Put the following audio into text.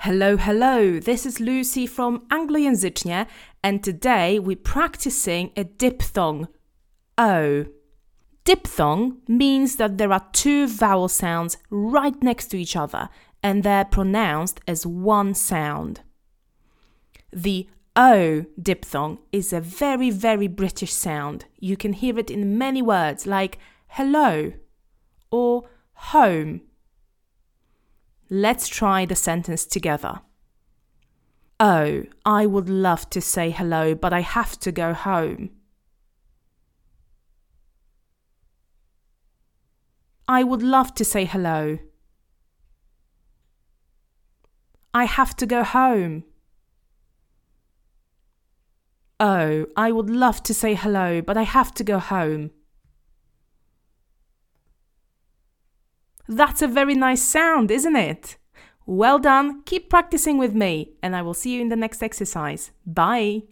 Hello, hello, this is Lucy from Anglojęzycznie and today we're practicing a diphthong, O. Diphthong means that there are two vowel sounds right next to each other and they're pronounced as one sound. The O diphthong is a very, very British sound. You can hear it in many words like hello or home. Let's try the sentence together. Oh, I would love to say hello, but I have to go home. I would love to say hello. I have to go home. Oh, I would love to say hello, but I have to go home. That's a very nice sound, isn't it? Well done, keep practicing with me, and I will see you in the next exercise. Bye!